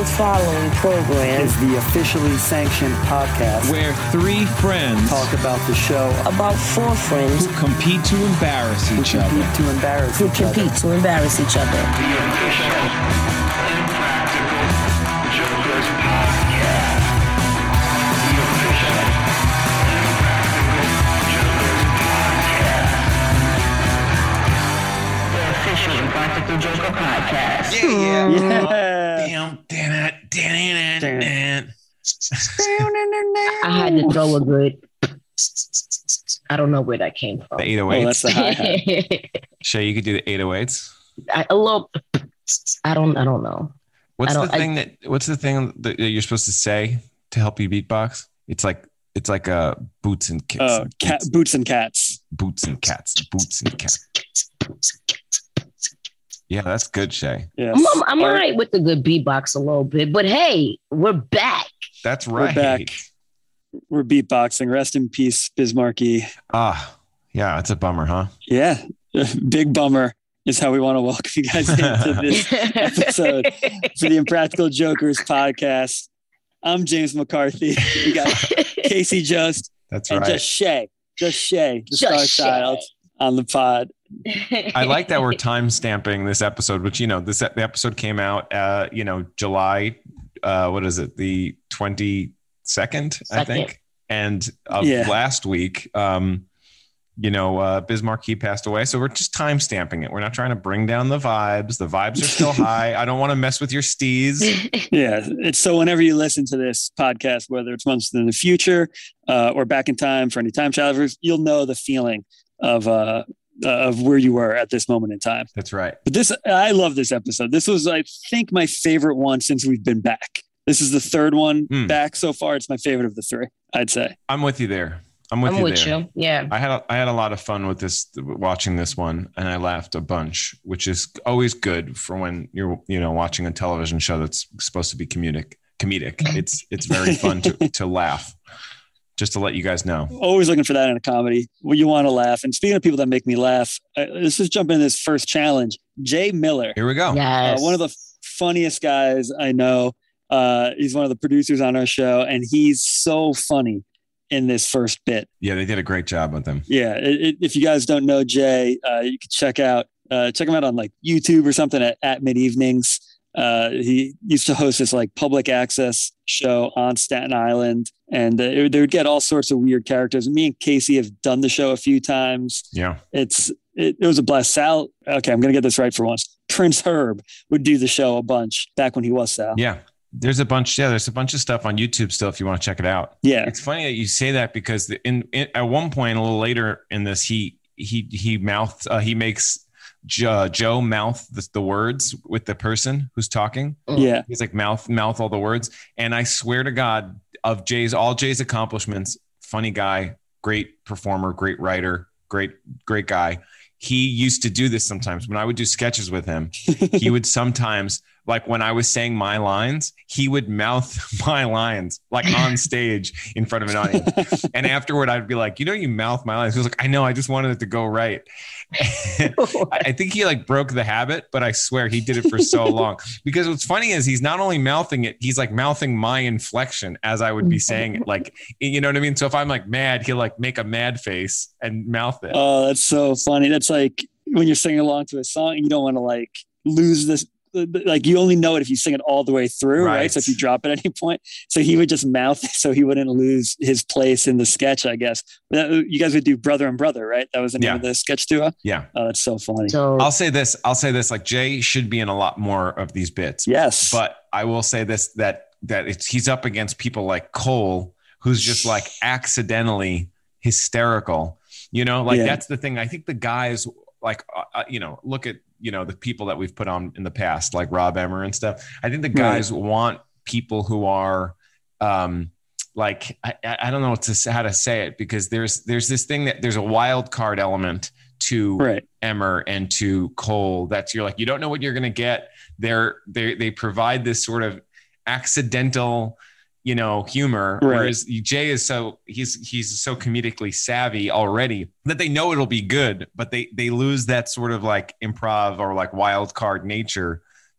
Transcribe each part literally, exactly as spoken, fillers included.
The following program is the officially sanctioned podcast where three friends talk about the show about four friends who compete to embarrass each who other. compete to embarrass who each compete other. to embarrass each other. The official Impractical Jokers podcast. The official Impractical Jokers podcast. The official Impractical Joker podcast. Yeah, yeah. Yeah. Damn, damn it, damn it, damn it. I had to throw a good. I don't know where that came from. The eight oh Oh, that's eights. the hi-hat. Shay, you could do the eight oh eights. I, a little. I don't. I don't know. What's I the don't- I- thing that? What's the thing that you're supposed to say to help you beatbox? It's like it's like uh boots and kicks. Oh, and cat, boots, boots and cats. boots and cats. Boots and cats. Yeah, that's good, Shay. Yes. I'm, I'm, I'm all Art- right with the good beatbox a little bit, but hey, we're back. That's We're right. back. We're beatboxing. Rest in peace, Bismarcky. Ah, yeah, it's a bummer, huh? Yeah, big bummer is how we want to welcome you guys into this episode for the Impractical Jokers podcast. I'm James McCarthy. We got Casey Just That's and right. just Shay, just Shay, the Just star child on the pod. I like that we're time stamping this episode, which, you know, this the episode came out, uh, you know, July, uh, what is it? The twenty-second, I Second. think. And of Yeah. last week, um, you know, uh, Bismarcky passed away. So we're just time stamping it. We're not trying to bring down the vibes. The vibes are still high. I don't want to mess with your steez. Yeah, it's so whenever you listen to this podcast, whether it's months in the future uh, or back in time for any time travelers, you'll know the feeling of uh, of where you were at this moment in time. That's right. But this, I love this episode. This was, I think, my favorite one since we've been back. This is the third one Mm. back so far. It's my favorite of the three, I'd say. I'm with you there. I'm with I'm you with there. you. Yeah. I had a, I had a lot of fun with this watching this one, and I laughed a bunch, which is always good for when you're you know watching a television show that's supposed to be comedic. Comedic. It's it's very fun to to laugh. Just to let you guys know. Always looking for that in a comedy where you want to laugh. And speaking of people that make me laugh, uh, let's just jump into this first challenge. Jay Miller, Here we go. Yes. uh, one of the funniest guys I know. Uh, he's one of the producers on our show, and he's so funny in this first bit. Yeah, they did a great job with them. Yeah, it, it, if you guys don't know Jay, uh, you can check out uh, check him out on like YouTube or something at, at Mid Evenings. Uh, he used to host this like public access show on Staten Island, and uh, it, they would get all sorts of weird characters. Me and Casey have done the show a few times. Yeah. It's it, it was a blast. Sal, okay, I'm gonna get this right for once. Prince Herb would do the show a bunch back when he was Sal. Yeah. There's a bunch. Yeah, there's a bunch of stuff on YouTube still if you want to check it out. Yeah. It's funny that you say that because the, in, in at one point a little later in this, he he he mouths uh, he makes Joe, Joe mouth the, the words with the person who's talking. Yeah. He's like mouth mouth all the words. And I swear to God, of Jay's all Jay's accomplishments, funny guy, great performer, great writer, great great guy. He used to do this sometimes when I would do sketches with him. He would sometimes, like when I was saying my lines, he would mouth my lines like on stage in front of an audience. And afterward, I'd be like, you know, you mouth my lines. He was like, I know, I just wanted it to go right. I think he like broke the habit, but I swear he did it for so long. Because what's funny is he's not only mouthing it, he's like mouthing my inflection as I would be saying it. Like, you know what I mean? So if I'm like mad, he'll like make a mad face and mouth it. Oh, that's so funny. That's like when you're singing along to a song, you don't want to like lose this. Like you only know it if you sing it all the way through, right? Right. So if you drop at any point, so he would just mouth it so he wouldn't lose his place in the sketch, I guess. That, you guys would do Brother and Brother, right? That was the name Yeah. of the sketch duo. Yeah. Oh, that's so funny. So I'll say this. I'll say this. Like Jay should be in a lot more of these bits. Yes. But I will say this, that that it's he's up against people like Cole, who's just like accidentally hysterical. You know, like Yeah. that's the thing. I think the guys like uh, you know, look at you know the people that we've put on in the past, like Rob Emmer and stuff. I think the guys want people who are um like I, I don't know what to say, how to say it, because there's there's this thing that there's a wild card element to Right. Emmer and to Cole. That's you're like, you don't know what you're going to get. They're they they provide this sort of accidental, you know, humor. Right. Whereas Jay is so he's he's so comedically savvy already that they know it'll be good, but they they lose that sort of like improv or like wild card nature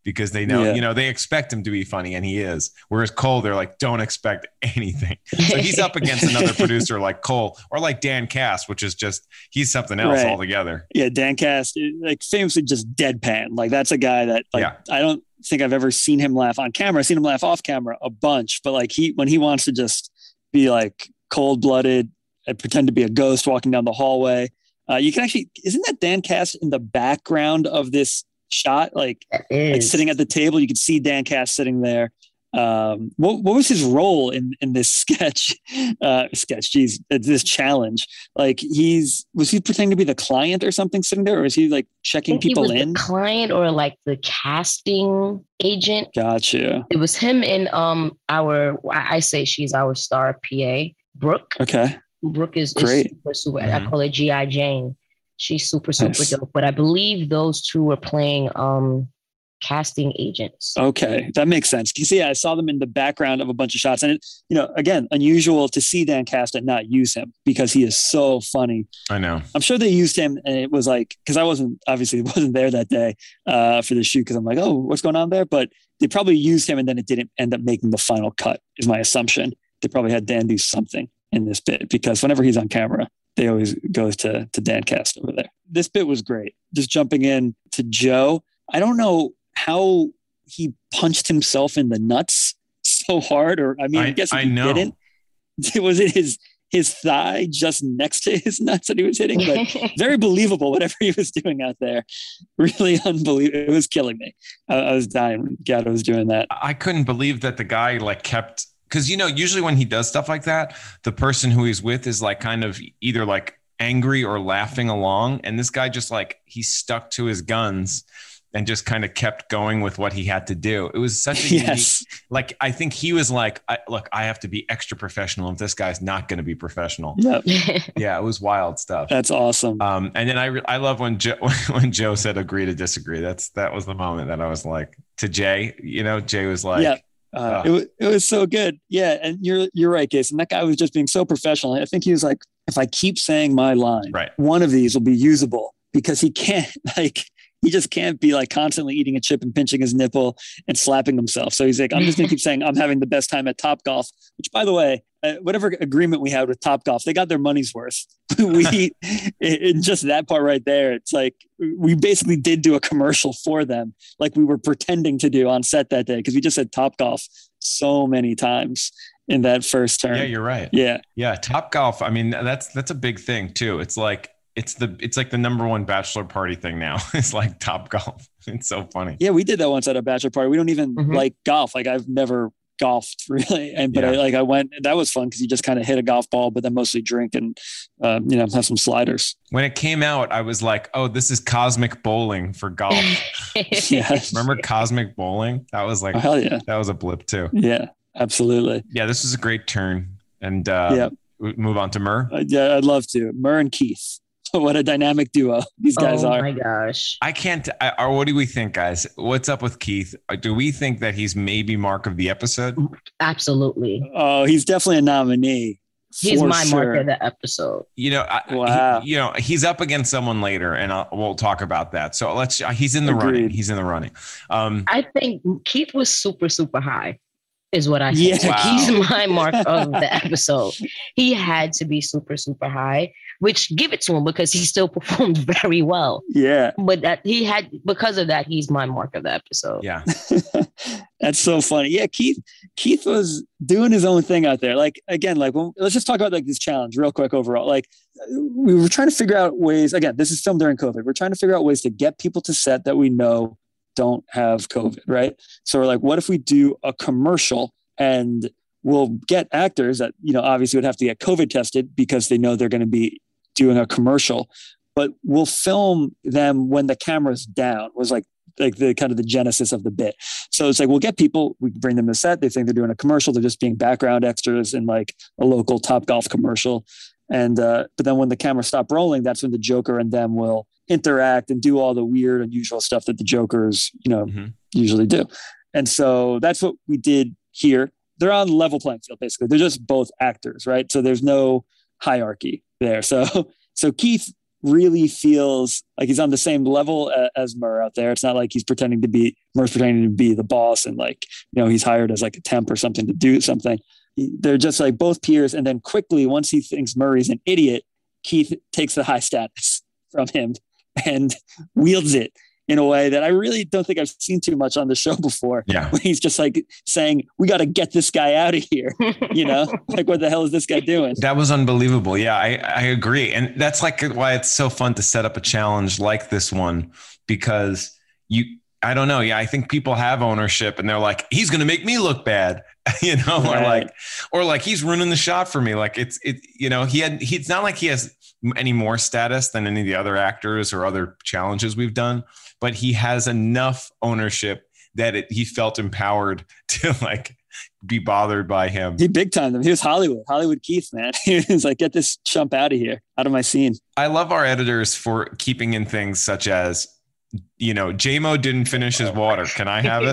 because they know, Yeah. you know, they expect him to be funny, and he is. Whereas Cole, they're like, don't expect anything. So he's up against another producer like Cole or like Dan Cass, which is just, he's something else Right. altogether. Yeah, Dan Cast, like famously just deadpan. Like that's a guy that like Yeah. I don't think I've ever seen him laugh on camera. I've seen him laugh off camera a bunch, but like he when he wants to just be like cold blooded and pretend to be a ghost walking down the hallway, uh, you can actually isn't that Dan Cast in the background of this shot? Like, That like is. sitting at the table, you could see Dan Cast sitting there. Um, what what was his role in in this sketch? Uh, sketch, geez, uh, this challenge. Like he's was he pretending to be the client or something sitting there, or is he like I checking think he people was in? the client or like the casting agent. Gotcha. It was him and um our I I say she's our star P A, Brooke. Okay. Brooke is, is Great. super super. Mhm. I call her G I Jane. She's super super Nice. dope. But I believe those two were playing um casting agents. Okay, that makes sense. You see, I saw them in the background of a bunch of shots, and it, you know, again, unusual to see Dan Cast and not use him because he is so funny. I know. I'm sure they used him, and it was like because I wasn't obviously wasn't there that day uh, for the shoot because I'm like, oh, what's going on there? But they probably used him, and then it didn't end up making the final cut. Is my assumption. They probably had Dan do something in this bit because whenever he's on camera, they always goes to to Dan Cast over there. This bit was great. Just jumping in to Joe. I don't know how he punched himself in the nuts so hard, or I mean, I, I- guess if I he know. didn't. Was it his his thigh just next to his nuts that he was hitting? But very believable, whatever he was doing out there. Really unbelievable. It was killing me. I, I was dying when Gatto was doing that. I couldn't believe that the guy like kept, because you know, usually when he does stuff like that, the person who he's with is like kind of either like angry or laughing along, and this guy just like he stuck to his guns and just kind of kept going with what he had to do. It was such a Yes. unique, like I think he was like, I, look, I have to be extra professional if this guy's not going to be professional. Yep. Yeah, it was wild stuff. That's awesome. Um, and then I re- I love when Joe when Joe said agree to disagree. That's that was the moment that I was like to Jay. You know, Jay was like, Yeah. Uh, it, was, it was so good. Yeah. And you're, you're right, Case. And that guy was just being so professional. I think he was like, if I keep saying my line, Right. one of these will be usable because he can't like, he just can't be like constantly eating a chip and pinching his nipple and slapping himself. So he's like, I'm just going to keep saying I'm having the best time at Topgolf, which by the way, uh, whatever agreement we had with Topgolf, they got their money's worth. we, in just that part right there, it's like, we basically did do a commercial for them. Like we were pretending to do on set that day. Cause we just said Topgolf so many times in that first term. yeah, you're right. Yeah. Yeah, Top Golf. I mean, that's that's a big thing too. It's like it's the it's like the number one bachelor party thing now. It's like Top Golf. It's so funny. Yeah. We did that once at a bachelor party. We don't even Mhm. like golf. Like I've never golfed really. And, but I, Yeah. like I went, that was fun. Cause you just kind of hit a golf ball, but then mostly drink and, um, you know, have some sliders. When it came out, I was like, oh, this is cosmic bowling for golf. Yeah. Remember Cosmic Bowling? That was like Oh, hell yeah. that was a blip too. Yeah, absolutely. Yeah, this was a great turn. And uh Yeah. we move on to Murr. Uh, yeah. I'd love to. Murr and Keith. What a dynamic duo these guys oh are. my gosh. I can't. I, or what do we think, guys? What's up with Keith? Do we think that he's maybe mark of the episode? Absolutely. Oh, he's definitely a nominee. He's for my sure. mark of the episode. You know, I, Wow. he, you know, he's up against someone later, and I'll, we'll talk about that. So let's. He's in the running. Agreed. He's in the running. Um, I think Keith was super, super high, is what I Yeah. think. Wow. He's my mark of the episode. He had to be super, super high, which give it to him because he still performed very well. Yeah. But that he had, because of that, he's my mark of the episode. yeah, That's so funny. Yeah, Keith. Keith was doing his own thing out there. Like again, like when, let's just talk about like this challenge real quick. Overall, like we were trying to figure out ways. Again, this is filmed during COVID. We're trying to figure out ways to get people to set that we know don't have COVID, right? So we're like, what if we do a commercial and we'll get actors that you know obviously would have to get COVID tested because they know they're going to be doing a commercial, but we'll film them when the camera's down. Was like. like the kind of the genesis of the bit. So it's like, we'll get people, we bring them to set. They think they're doing a commercial. They're just being background extras in like a local Top Golf commercial. And, uh, but then when the camera stopped rolling, that's when the Joker and them will interact and do all the weird, unusual stuff that the Jokers, you know, Mhm. usually do. And so that's what we did here. They're on level playing field, basically. They're just both actors, right? So there's no hierarchy there. So, so Keith really feels like he's on the same level a, as Murr out there. It's not like he's pretending to be Murr's pretending to be the boss and like, you know, he's hired as like a temp or something to do something. They're just like both peers. And then quickly, once he thinks Murray's an idiot, Keith takes the high status from him and wields it in a way that I really don't think I've seen too much on the show before. Yeah. When he's just like saying, we got to get this guy out of here. You know, like, what the hell is this guy doing? That was unbelievable. Yeah, I, I agree. And that's like why it's so fun to set up a challenge like this one, because you, I don't know. Yeah. I think people have ownership and they're like, he's going to make me look bad, you know, right. or like, or like he's ruining the shot for me. Like it's, it, you know, he had, he, it's not like he has any more status than any of the other actors or other challenges we've done, but he has enough ownership that it, he felt empowered to like be bothered by him. He big timed him. He was Hollywood, Hollywood Keith, man. He was like, get this chump out of here, out of my scene. I love our editors for keeping in things such as, you know, J-Mo didn't finish his water. Can I have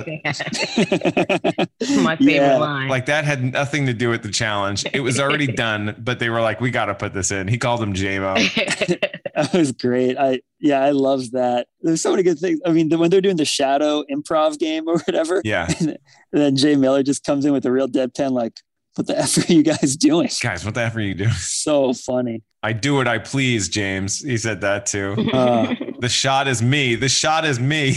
it? My favorite yeah. line. Like that had nothing to do with the challenge. It was already done, but they were like, we got to put this in. He called him J-Mo. That was great. I, yeah, I love that. There's so many good things. I mean, the, when they're doing the shadow improv game or whatever. Yeah. And, and then Jay Miller just comes in with a real deadpan, like, what the F are you guys doing? Guys, what the F are you doing? So funny. I do what I please, James. He said that too. Uh, the shot is me. The shot is me.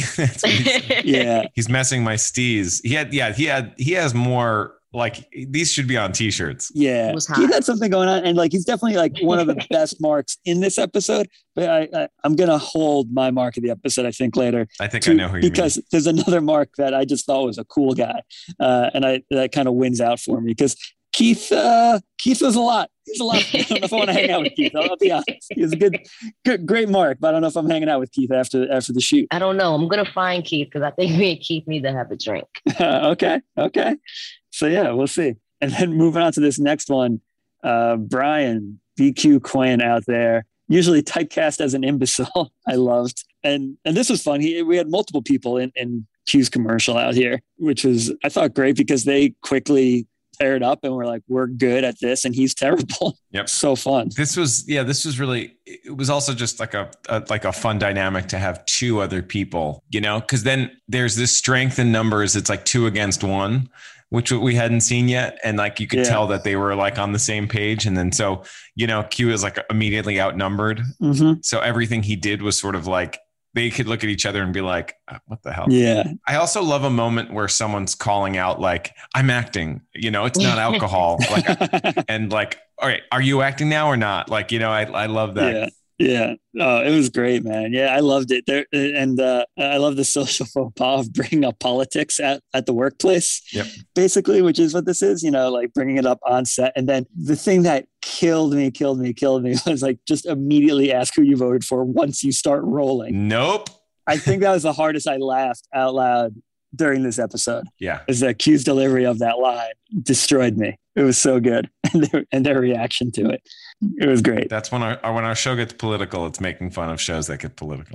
Yeah. He's messing my steez. He had, yeah, he had, he has more, like, these should be on t-shirts. Yeah. He had something going on. And like, he's definitely like one of the best marks in this episode, but I, I I'm going to hold my mark of the episode, I think later. I think to, I know who you because mean. There's another mark that I just thought was a cool guy. Uh, and I, that kind of wins out for me because Keith, uh, Keith was a lot. He's a lot. I don't know if I want to hang out with Keith. I'll, I'll be honest. He was a good, good, great mark, but I don't know if I'm hanging out with Keith after after the shoot. I don't know. I'm gonna find Keith because I think me and Keith need to have a drink. Uh, okay, okay. So yeah, we'll see. And then moving on to this next one, uh, Brian B Q Quinn out there, usually typecast as an imbecile. I loved, and and this was fun. He we had multiple people in in Q's commercial out here, which was I thought great because they quickly paired up and we're like, we're good at this and he's terrible. Yep. So fun. This was, yeah, this was really, it was also just like a, a like a fun dynamic to have two other people, you know, because then there's this strength in numbers. It's like two against one, which we hadn't seen yet. And like, you could yeah. tell that they were like on the same page. And then, so, you know, Q is like immediately outnumbered. Mm-hmm. So everything he did was sort of like, they could look at each other and be like, what the hell? Yeah. I also love a moment where someone's calling out, like, I'm acting, you know, it's not alcohol. Like, and like, all right, are you acting now or not? Like, you know, I, I love that. Yeah. Yeah. Oh, it was great, man. Yeah. I loved it there. And uh, I love the social faux pas of bringing up politics at, at the workplace, yep. basically, which is what this is, you know, like bringing it up on set. And then the thing that killed me, killed me, killed me was like, just immediately ask who you voted for once you start rolling. Nope. I think that was the hardest I laughed out loud during this episode. Yeah. Is that Q's delivery of that line destroyed me. It was so good. And their, and their reaction to it. It was great. That's when our when our show gets political, it's making fun of shows that get political.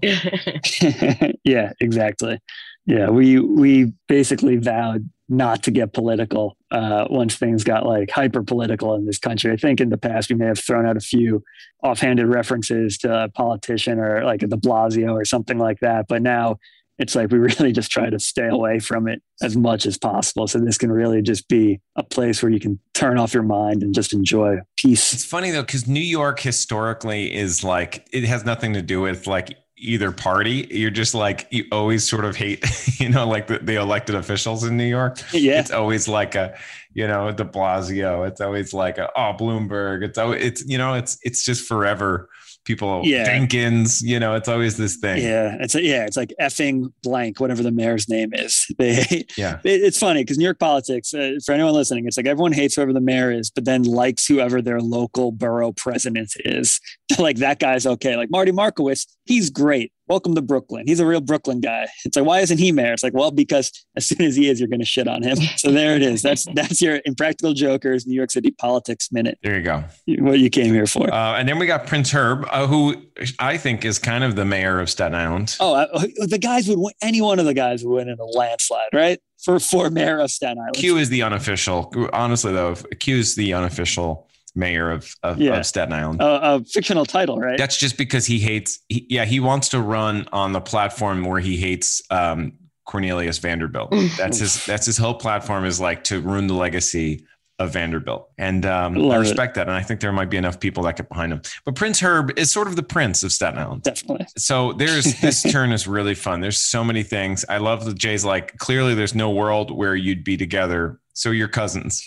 Yeah, exactly. Yeah, we we basically vowed not to get political uh, once things got like hyper political in this country. I think in the past we may have thrown out a few offhanded references to a politician or like a de Blasio or something like that. But now it's like we really just try to stay away from it as much as possible. So this can really just be a place where you can turn off your mind and just enjoy peace. It's funny though, because New York historically is like, it has nothing to do with like either party. You're just like, you always sort of hate, you know, like the, the elected officials in New York. Yeah. It's always like a, you know, de Blasio. It's always like a, oh, Bloomberg. It's always, it's, you know, it's, it's just forever. People, yeah. Jenkins, you know, it's always this thing. Yeah, it's a, yeah, it's like effing blank, whatever the mayor's name is. They, yeah, it, it's funny because New York politics, uh, for anyone listening, it's like everyone hates whoever the mayor is, but then likes whoever their local borough president is. Like that guy's okay. Like Marty Markowitz, he's great. Welcome to Brooklyn. He's a real Brooklyn guy. It's like, why isn't he mayor? It's like, well, because as soon as he is, you're going to shit on him. So there it is. That's that's your Impractical Jokers New York City politics minute. There you go. What you came here for. Uh, and then we got Prince Herb, uh, who I think is kind of the mayor of Staten Island. Oh, uh, the guys would win. Any one of the guys would win in a landslide, right? For for mayor of Staten Island. Q is the unofficial. Honestly, though, Q is the unofficial mayor of of, Yeah. of Staten Island. Uh, a fictional title, right? That's just because he hates. He, yeah, he wants to run on the platform where he hates um, Cornelius Vanderbilt. That's his. That's his whole platform is like to ruin the legacy of Vanderbilt, and um, I Love respect that. And I think there might be enough people that get behind him. But Prince Herb is sort of the prince of Staten Island. Definitely. So there's this turn is really fun. There's so many things. I love that Jay's like, clearly there's no world where you'd be together. So you're cousins.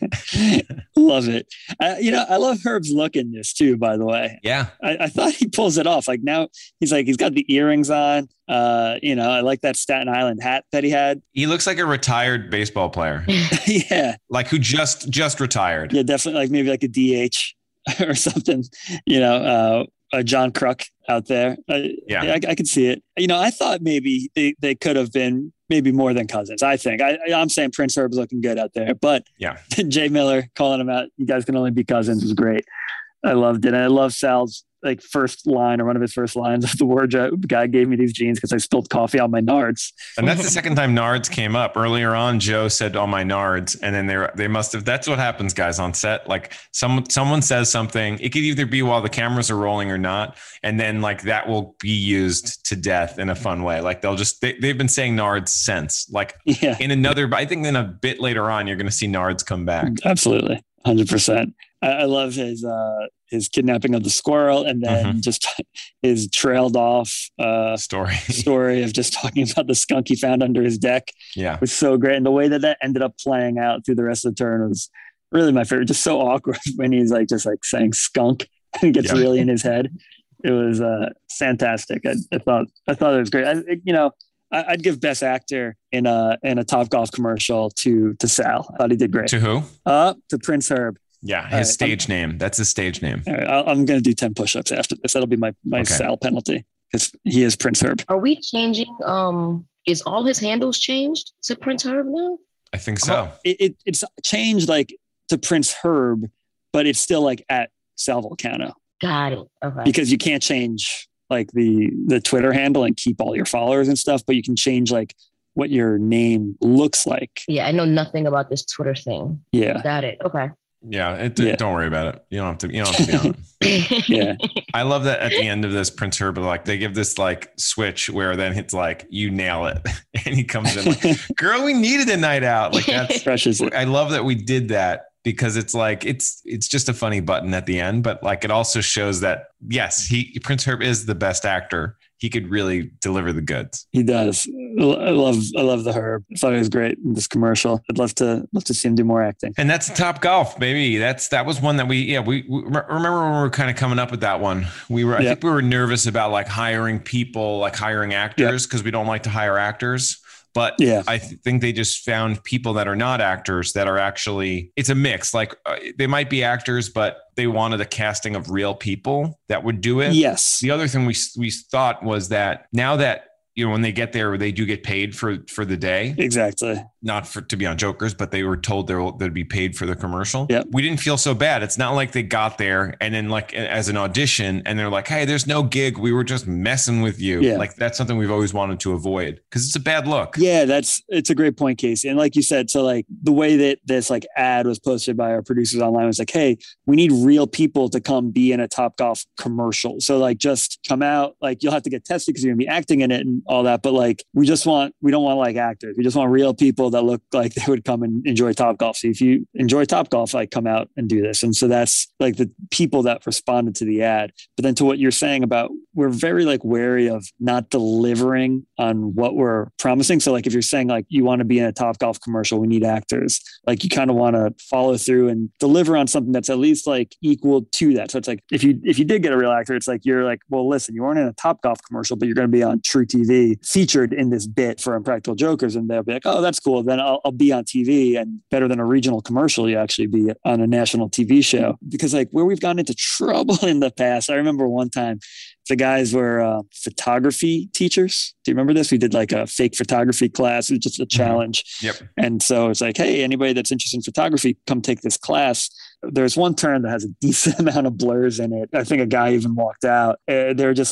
Love it. I, you know, I love Herb's look in this too, by the way. Yeah. I, I thought he pulls it off. Like now he's like, he's got the earrings on. Uh, you know, I like that Staten Island hat that he had. He looks like a retired baseball player, Yeah. like who just, just retired. Yeah, definitely. Like maybe like a D H or something, you know, uh, a John Kruk out there. Uh, Yeah. I, I could see it. You know, I thought maybe they, they could have been maybe more than cousins. I think I, I'm saying Prince Herb's looking good out there, but Yeah. Jay Miller calling him out, you guys can only be cousins, was great. I loved it. And I love Sal's like first line or one of his first lines of the wardrobe. Guy gave me these jeans because I spilled coffee on my nards. And that's the second time Nards came up. Earlier on, Joe said on my Nards, and then they they must have. That's what happens, guys, on set. Like someone someone says something. It could either be while the cameras are rolling or not, and then like that will be used to death in a fun way. Like they'll just they, they've been saying Nards since. Like Yeah, in another, I think in a bit later on, you're going to see Nards come back. absolutely. one hundred percent. I, I love his uh, his kidnapping of the squirrel and then Mhm. just his trailed off uh, Story. story of just talking about the skunk he found under his deck Yeah. was so great. And the way that that ended up playing out through the rest of the turn was really my favorite. Just so awkward when he's like just like saying skunk and gets Yeah. really in his head. It was uh, fantastic. I, I thought I thought it was great. I, you know, I, I'd give Best Actor in a in a Top Golf commercial to to Sal. I thought he did great. To who? Uh, to Prince Herb. Yeah, his right, stage name. That's his stage name. All right, I'll, I'm going to do ten push-ups after this. That'll be my my Okay. Sal penalty because he is Prince Herb. Are we changing? Um, is all his handles changed to Prince Herb now? I think so. It, it it's changed like to Prince Herb, but it's still like at Sal Volcano Got it. Okay. because you can't change like the the Twitter handle and keep all your followers and stuff, but you can change like what your name looks like. Yeah, I know nothing about this Twitter thing. Yeah, Got it. Okay. Yeah, it, Yeah. Don't worry about it. You don't have to. You don't have to be on it. yeah, I love that at the end of this, Prince Herb, like they give this like switch where then it's like you nail it, and he comes in like, "Girl, we needed a night out." Like that's. crushes it. I love that we did that because it's like it's it's just a funny button at the end, but like it also shows that yes, he Prince Herb is the best actor. He could really deliver the goods. He does. I love I love the Herb. I thought it was great in this commercial. I'd love to love to see him do more acting. And that's Top Golf, baby. That's that was one that we yeah we, we remember when we were kind of coming up with that one. We were I Yep. think we were nervous about like hiring people, like hiring actors because we don't like to hire actors. But Yeah. I th- think they just found people that are not actors that are actually it's a mix. Like uh, they might be actors, but they wanted a casting of real people that would do it. Yes. The other thing we we thought was that now that you know when they get there, they do get paid for for the day. Exactly. Not for to be on Jokers, but they were told they'll they'd be paid for the commercial. Yep. We didn't feel so bad. It's not like they got there and then like as an audition and they're like, hey, there's no gig. We were just messing with you. Yeah. Like that's something we've always wanted to avoid because it's a bad look. Yeah, that's it's a great point, Casey. And like you said, so like the way that this like ad was posted by our producers online was like, hey, we need real people to come be in a Top Golf commercial. So like just come out, like you'll have to get tested because you're gonna be acting in it and all that. But like we just want we don't want like actors. We just want real people that look like they would come and enjoy Top Golf. So if you enjoy Top Golf, like come out and do this. And so that's like the people that responded to the ad. But then to what you're saying about we're very like wary of not delivering on what we're promising. So like if you're saying like you want to be in a Top Golf commercial, we need actors. Like you kind of want to follow through and deliver on something that's at least like equal to that. So it's like if you if you did get a real actor, it's like you're like, well, listen, you weren't in a Top Golf commercial, but you're going to be on True T V featured in this bit for Impractical Jokers, and they'll be like, oh, that's cool. Then I'll, I'll be on T V, and better than a regional commercial, you actually be on a national T V show. Because like where we've gotten into trouble in the past, I remember one time the guys were uh, photography teachers. Do you remember this? We did like a fake photography class. It was just a challenge. Yep. And so it's like, hey, anybody that's interested in photography, come take this class. There's one turn that has a decent amount of blurs in it. I think a guy even walked out. Uh, they're just like,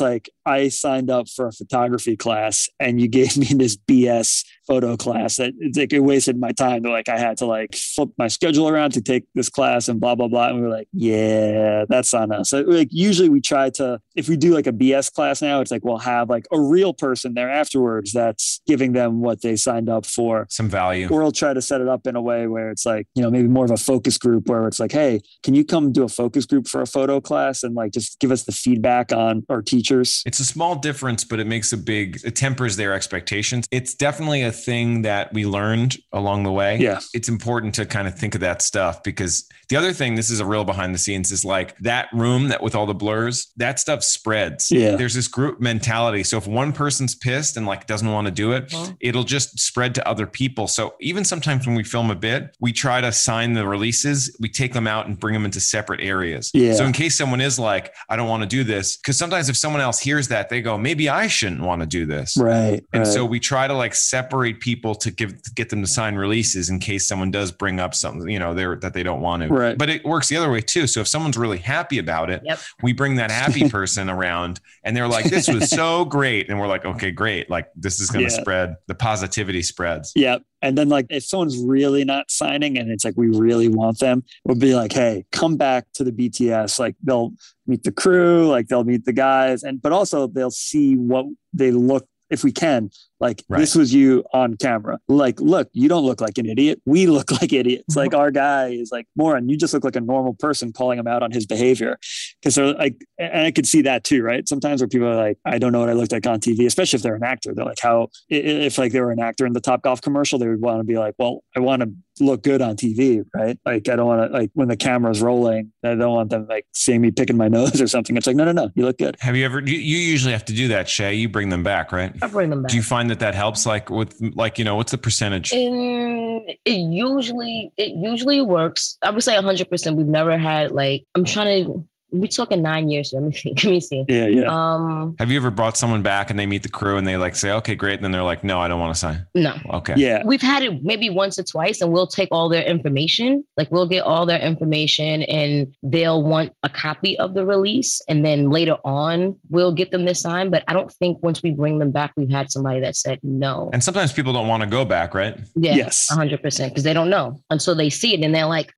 I signed up for a photography class and you gave me this B S photo class that it's like it wasted my time. To like I had to like flip my schedule around to take this class and blah blah blah. And we were like, yeah, that's on us. So, like usually we try to, if we do like a B S class now, it's like we'll have like a real person there afterwards that's giving them what they signed up for, some value. Or we'll try to set it up in a way where it's like, you know, maybe more of a focus group where it's like, hey, can you come do a focus group for a photo class and like just give us the feedback on our teachers? It's a small difference, but it makes a big, it tempers their expectations. It's definitely a thing that we learned along the way. Yeah. It's important to kind of think of that stuff because the other thing, this is a real behind the scenes, is like that room that with all the blurs, that stuff spreads. Yeah. There's this group mentality. So if one person's pissed and like doesn't want to do it, Mhm. it'll just spread to other people. So even sometimes when we film a bit, we try to sign the releases, we take them out and bring them into separate areas. Yeah. So in case someone is like, I don't want to do this, because sometimes if someone else hears that, they go, maybe I shouldn't want to do this. Right. And right. so we try to like separate people to give to get them to sign releases in case someone does bring up something, you know, they're that they don't want to. Right. But it works the other way too. So if someone's really happy about it, Yep. we bring that happy person around and they're like, this was so great. And we're like, okay, great. Like this is going to Yeah. spread. The positivity spreads. Yeah. And then like if someone's really not signing and it's like we really want them, we'll be like, hey, come back to the B T S. Like they'll meet the crew, like they'll meet the guys, and but also they'll see what they look, if we can, like Right. this was you on camera. Like, look, you don't look like an idiot. We look like idiots. Like our guy is like, Moran, you just look like a normal person, calling him out on his behavior. Because they're like, and I could see that too, right? Sometimes where people are like, I don't know what I looked like on T V, especially if they're an actor. They're like, how, i- if like they were an actor in the Topgolf commercial, they would want to be like, well, I want to look good on T V, right? Like, I don't want to, like when the camera's rolling, I don't want them like seeing me picking my nose or something. It's like, no, no, no, you look good. Have you ever, you, you usually have to do that, Shay. You bring them back, right? I bring them back. Do you find that that helps? Like with, like, you know, what's the percentage? Um, it usually it usually works. I would say one hundred percent. We've never had like, I'm trying to, we're talking nine years. Let me see. Let me see. Yeah, yeah. Um, Have you ever brought someone back and they meet the crew and they like say, okay, great. And then they're like, no, I don't want to sign. no. Okay. Yeah. We've had it maybe once or twice, and we'll take all their information. Like we'll get all their information, and they'll want a copy of the release, and then later on we'll get them to sign. But I don't think once we bring them back, we've had somebody that said no. And sometimes people don't want to go back, right? Yeah, Yes. one hundred percent, because they don't know until they see it, and they're like,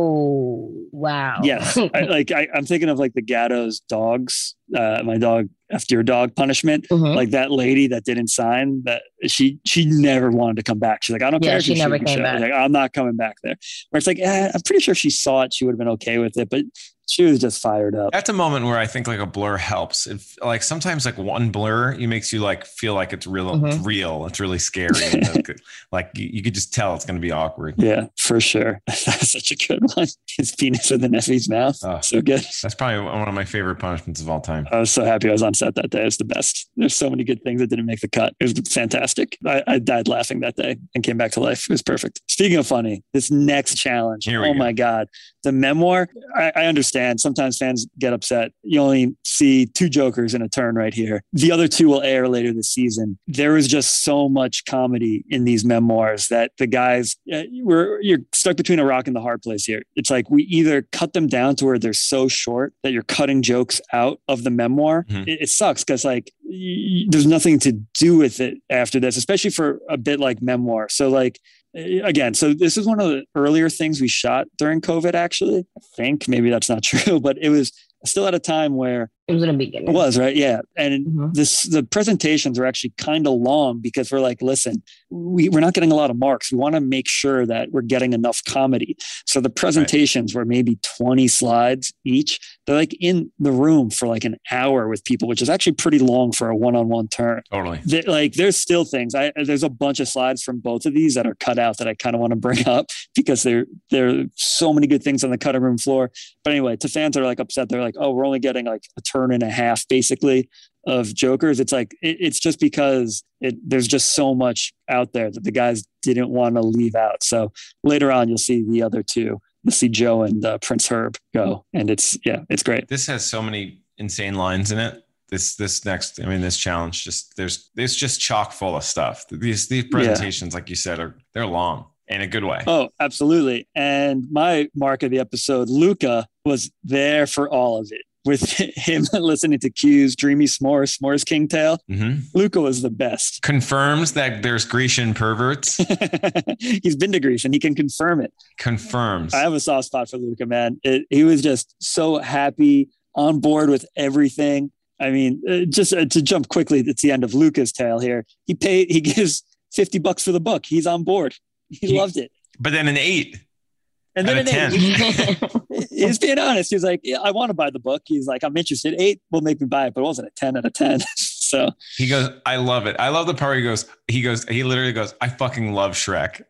"Oh, wow." Yes. I, like I, I'm thinking of like the Gatto's dogs, uh, my dog after your dog punishment. Mhm. Like that lady that didn't sign, that she she never wanted to come back. She's like, I don't Yeah, care. if she you never shoot me, came Shay. back. Like, I'm not coming back there. Where it's like, eh, I'm pretty sure she saw it. She would have been okay with it, but she was just fired up. That's a moment where I think like a blur helps. If like sometimes like one blur, it makes you like feel like it's real, Mhm. it's real. It's really scary. Like, like you, you could just tell it's going to be awkward. Yeah, for sure. That's such a good one. His penis with the Neffy's mouth. Oh. So good. That's probably one of my favorite punishments of all time. I was so happy I was on set that day. It was the best. There's so many good things that didn't make the cut. It was fantastic. I, I died laughing that day and came back to life. It was perfect. Speaking of funny, this next challenge. Here we Oh go. my God. The memoir. I, I understand. Sometimes fans get upset. You only see two Jokers in a turn right here. The other two will air later this season. There is just so much comedy in these memoirs that the guys, uh, we're, you're stuck between a rock and the hard place here. It's like we either cut them down to where they're so short that you're cutting jokes out of the memoir. Mhm. It, it sucks because like y- there's nothing to do with it after this, especially for a bit like memoir. So like, again, so this is one of the earlier things we shot during COVID, actually. I think maybe that's not true, but it was still at a time where It was in the beginning. it was, right? Yeah. And Mhm. this, the presentations are actually kind of long because we're like, listen, we, we're not getting a lot of marks. We want to make sure that we're getting enough comedy. So the presentations were maybe twenty slides each. They're like in the room for like an hour with people, which is actually pretty long for a one-on-one turn. Totally. There- like there's still things. I there's a bunch of slides from both of these that are cut out that I kind of want to bring up because there there are so many good things on the cutting room floor. But anyway, to fans that are like upset, they're like, oh, we're only getting like a turn and a half basically of Jokers. It's like it, it's just because it there's just so much out there that the guys didn't want to leave out. So later on, you'll see the other two. You'll see Joe and uh, Prince Herb go, and it's yeah, it's great. This has so many insane lines in it. This this next, I mean, this challenge just there's there's just chock full of stuff. These these presentations, like you said, are they're long in a good way. Oh, absolutely. And my mark of the episode, Luca, was there for all of it. with him listening to Q's Dreamy S'mores, S'mores King Tale. Mm-hmm. Luca was the best. Confirms that there's Grecian perverts. He's been to Greece and he can confirm it. Confirms. I have a soft spot for Luca, man. It, he was just so happy, on board with everything. I mean, uh, just uh, to jump quickly, it's the end of Luca's tale here. He paid, he gives fifty bucks for the book. He's on board. He, he loved it. But then an eight. And then an ten. eight. He's being honest. He's like, yeah, I want to buy the book. He's like, I'm interested. Eight will make me buy it, but it wasn't a ten out of ten. So he goes, I love it. I love the part where he goes, he goes, he literally goes, I fucking love Shrek.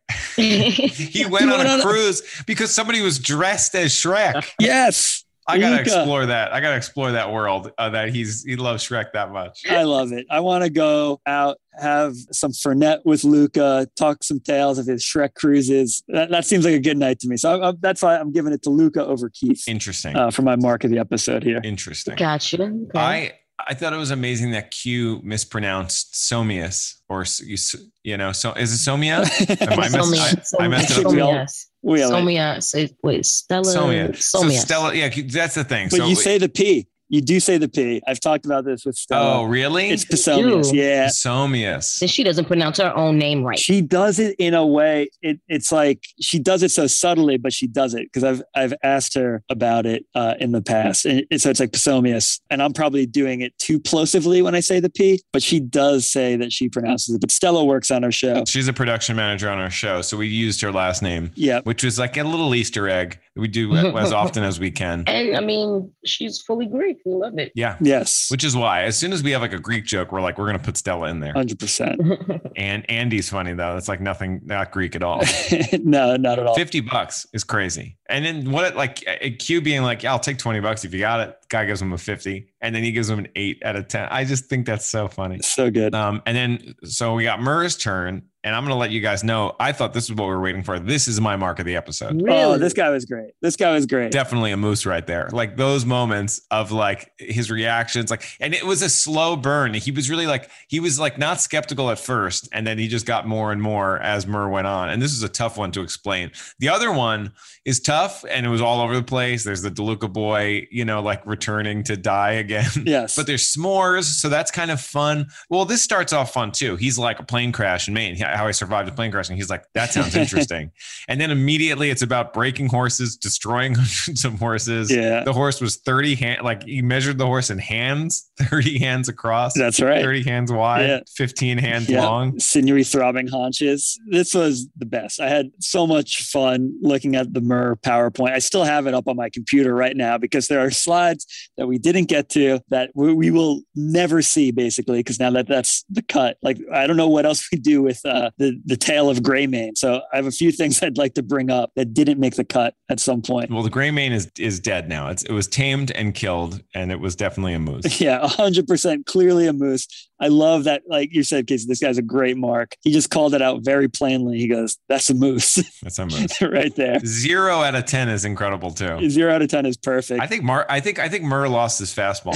he went He on went a on a- cruise because somebody was dressed as Shrek. yes. I gotta Luca. explore that. I gotta explore that world uh, that he's he loves Shrek that much. I love it. I want to go out, have some Fernet with Luca, talk some tales of his Shrek cruises. That, that seems like a good night to me. So I, I, that's why I'm giving it to Luca over Keith Interesting. uh, for my mark of the episode here. Interesting. Gotcha. Okay. I I thought it was amazing that Q mispronounced Somius or s- you, s- you know, so is it Somia? Am I, mess- I, I messed it up. We all- Somias. We all- Somias. It- Wait, Stella. Somia. So Somias. Stella, yeah, that's the thing. But so you say the P. You do say the P. I've talked about this with Stella. oh, really? It's Pasomius. You. Yeah. Somius. Then she doesn't pronounce her own name right. She does it in a way. It, it's like she does it so subtly, but she does it because I've I've asked her about it uh, in the past, and it, so it's like Pasomius, and I'm probably doing it too plosively when I say the P, but she does say that she pronounces it. But Stella works on her show. She's a production manager on our show, so we used her last name, Yeah, which was like a little Easter egg. We do as often as we can. And I mean, she's fully Greek. We love it. Yeah. yes, Which is why as soon as we have like a Greek joke, we're like, we're going to put Stella in there. hundred percent. And Andy's funny though. It's like nothing, not Greek at all. No, not at all. fifty bucks is crazy. And then what, it, like uh, Q being like, yeah, I'll take twenty bucks if you got it. Guy gives him a fifty and then he gives him an eight out of ten. I just think that's so funny. So good. Um, and then, so we got Murr's turn and I'm going to let you guys know, I thought this is what we were waiting for. This is my mark of the episode. Really? Oh, this guy was great. This guy was great. Definitely a moose right there. Like those moments of like his reactions, like, and it was a slow burn. He was really like, he was like not skeptical at first. And then he just got more and more as Murr went on. And this is a tough one to explain. The other one is tough and it was all over the place. There's the DeLuca boy, you know, like returning to die again. Yes. But there's s'mores. So that's kind of fun. Well, this starts off fun too. He's like a plane crash in Maine, how I survived a plane crash. And he's like, that sounds interesting. And then immediately it's about breaking horses, destroying hundreds of horses. Yeah. The horse was thirty hand, like he measured the horse in hands, thirty hands across. That's right. thirty hands wide, Yeah. fifteen hands Yeah. long. Sinewy throbbing haunches. This was the best. I had so much fun looking at the Murr PowerPoint. I still have it up on my computer right now because there are slides that we didn't get to that we, we will never see basically because now that that's the cut. Like, I don't know what else we do with uh, the, the tale of Greymane. So I have a few things I'd like to bring up that didn't make the cut at some point. Well, the gray mane is is dead now. It's, it was tamed and killed, and it was definitely a moose. Yeah, one hundred percent clearly a moose. I love that. Like you said, Casey, this guy's a great mark. He just called it out very plainly. He goes, that's a moose. That's a moose. Right there. Zero out of ten is incredible too. Zero out of ten is perfect. I think Mar. I think I think Murr lost his fastball.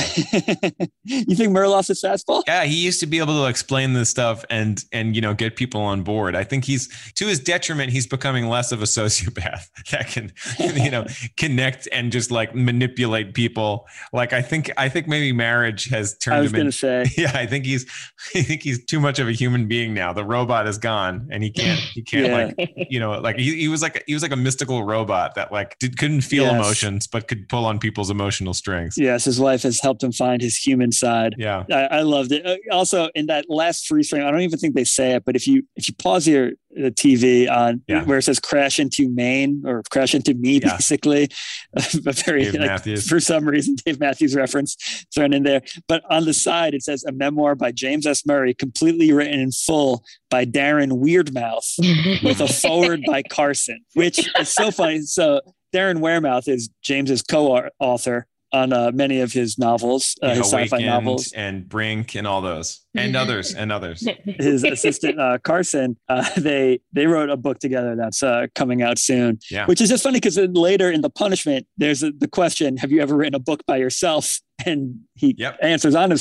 You think Murr lost his fastball? Yeah, he used to be able to explain this stuff and and you know get people on board. I think he's to his detriment. He's becoming less of a sociopath that can you know connect and just like manipulate people. Like I think I think maybe marriage has turned I was him in. going to say. Yeah, I think he's I think he's too much of a human being now. The robot is gone, and he can't he can't Yeah. like you know like he, he was like he was like a mystical robot that like did, couldn't feel Yes. emotions but could pull on people's emotional strings. Yes, his wife has helped him find his human side. Yeah. I, I loved it. Uh, also, in that last freeze frame, I don't even think they say it, but if you if you pause your the T V on Yeah. where it says "crash into Maine" or "crash into me," Yeah. basically, a very Dave like, Matthews. for some reason Dave Matthews reference thrown in there. But on the side, it says a memoir by James S. Murray, completely written in full by Darren Weirdmouth, with a forward by Carson, which is so funny. So Darren Weirmouth is James's co-author on uh, many of his novels, uh, Yeah, his sci-fi Awakened novels. and Brink and all those and others and others. His assistant uh, Carson, uh, they they wrote a book together that's uh, coming out soon. Yeah. Which is just funny because later in the punishment, there's a, the question: have you ever written a book by yourself? And he Yep. answers honestly,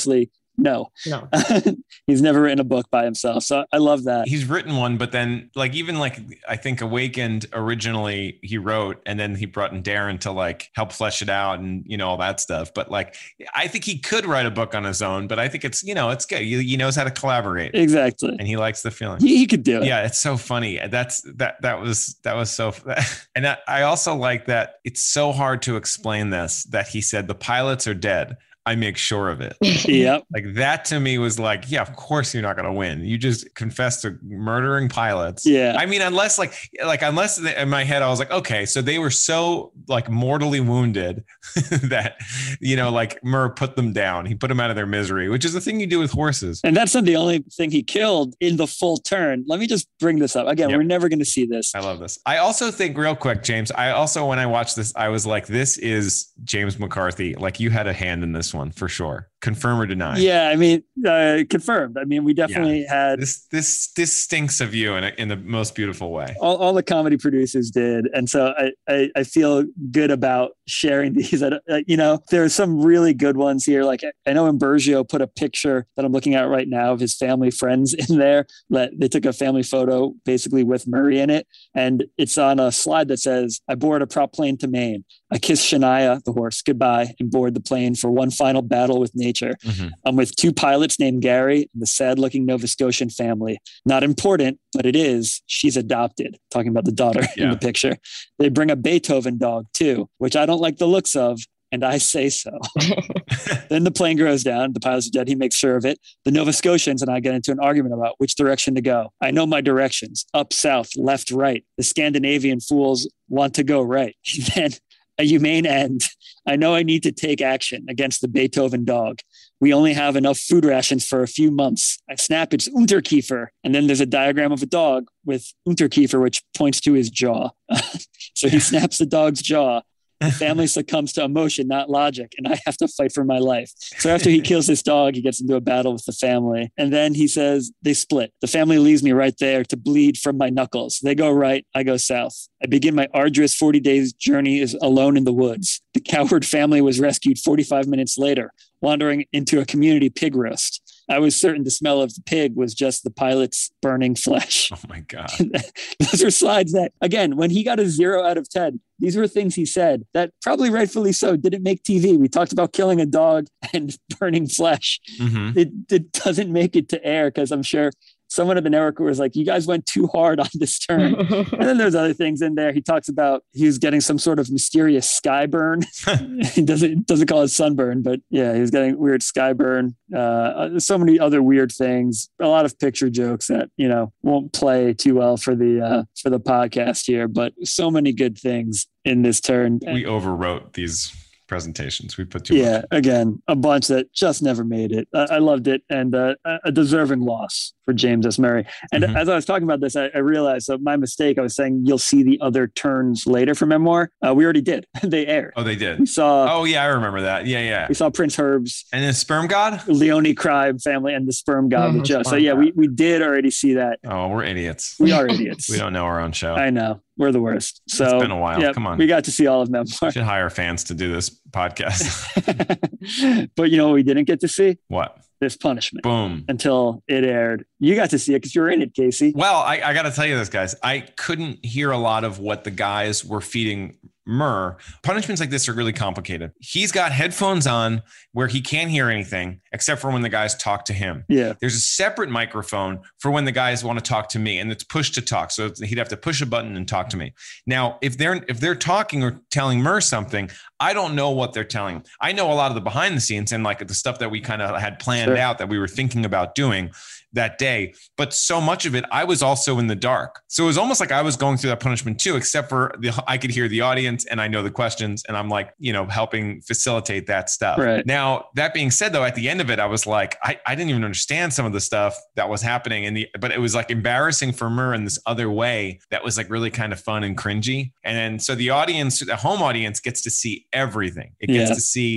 No, No. He's never written a book by himself. So I love that. He's written one, but then like even like I think Awakened originally he wrote, and then he brought in Darren to like help flesh it out and you know all that stuff. But like I think he could write a book on his own, but I think it's you know it's good. He, he knows how to collaborate. Exactly. And he likes the feeling. He, he could do it. Yeah, it's so funny. That's that that was that was so and that, I also like that it's so hard to explain this that he said the pilots are dead. I make sure of it. Yep. Like that to me was like, yeah, of course you're not going to win. You just confessed to murdering pilots. Yeah. I mean, unless like, like, unless they, in my head, I was like, okay, so they were so like mortally wounded that, you know, like Murr put them down. He put them out of their misery, which is the thing you do with horses. And that's not the only thing he killed in the full turn. Let me just bring this up. Again, Yep. we're never going to see this. I love this. I also think real quick, James, I also, when I watched this, I was like, this is James McCarthy. Like you had a hand in this one for sure. Confirm or deny? Yeah, I mean, uh, confirmed. I mean, we definitely yeah. had this. This this stinks of you in a, in the most beautiful way. All, all the comedy producers did, and so I, I I feel good about sharing these. I, you know, there are some really good ones here. Like I know Imbergio put a picture that I'm looking at right now of his family friends in there. That they took a family photo basically with Murray in it, and it's on a slide that says, "I board a prop plane to Maine. I kissed Shania, the horse, goodbye, and board the plane for one final battle with nature. Mm-hmm. I'm with two pilots named Gary and the sad-looking Nova Scotian family. Not important, but it is. She's adopted." Talking about the daughter yeah. in the picture. They bring a Beethoven dog too, which I don't like the looks of, and I say so. Then the plane goes down. The pilot's dead. He makes sure of it. The Nova Scotians and I get into an argument about which direction to go. I know my directions: up, south, left, right. The Scandinavian fools want to go right. Then a humane end. I know I need to take action against the Beethoven dog. We only have enough food rations for a few months. I snap its Unterkiefer. And then there's a diagram of a dog with Unterkiefer, which points to his jaw. So he snaps the dog's jaw. The family succumbs to emotion, not logic, and I have to fight for my life. So after he kills this dog, he gets into a battle with the family. And then he says they split. The family leaves me right there to bleed from my knuckles. They go right, I go south. I begin my arduous forty days journey is alone in the woods. The coward family was rescued forty-five minutes later, wandering into a community pig roast. I was certain the smell of the pig was just the pilot's burning flesh. Oh my God. Those are slides that, again, when he got a zero out of ten, these were things he said that probably rightfully so didn't make T V. We talked about killing a dog and burning flesh. Mm-hmm. It, it doesn't make it to air because I'm sure someone at the network was like, you guys went too hard on this turn. And then there's other things in there. He talks about he was getting some sort of mysterious sky burn. He doesn't doesn't call it sunburn, but yeah, he was getting weird sky burn. Uh, so many other weird things. A lot of picture jokes that, you know, won't play too well for the uh, for the podcast here, but so many good things in this turn. We overwrote these presentations. We put too yeah, much. Again, a bunch that just never made it. I, I loved it, and uh, a deserving loss for James S. Murray. And mm-hmm. as I was talking about this, I, I realized so my mistake. I was saying you'll see the other turns later for Memoir. Uh, we already did. They aired. Oh, they did. We saw. Oh yeah, I remember that. Yeah, yeah. We saw Prince Herb's and the Sperm God, Leone Crime family, and the Sperm God mm-hmm. with Joe. So yeah, we we did already see that. Oh, we're idiots. We are idiots. We don't know our own show. I know. We're the worst. So it's been a while. Yeah, Come on. We got to see all of Memoir. We should hire fans to do this podcast. But you know what we didn't get to see? What? This Punishment. Boom. Until it aired. You got to see it because you're in it, Casey. Well, I, I got to tell you this, guys. I couldn't hear a lot of what the guys were feeding Murr. Punishments like this are really complicated. He's got headphones on where he can't hear anything except for when the guys talk to him. Yeah. There's a separate microphone for when the guys want to talk to me, and it's push to talk. So he'd have to push a button and talk to me. Now, if they're if they're talking or telling Murr something, I don't know what they're telling him. I know a lot of the behind the scenes and like the stuff that we kind of had planned sure. out that we were thinking about doing that day. But so much of it, I was also in the dark. So it was almost like I was going through that punishment too, except for the, I could hear the audience and I know the questions and I'm like, you know, helping facilitate that stuff. Right. Now, that being said, though, at the end of it, I was like, I, I didn't even understand some of the stuff that was happening. And the, but it was like embarrassing for Murr in this other way that was like really kind of fun and cringy. And then, so the audience, the home audience gets to see everything. It gets yeah. to see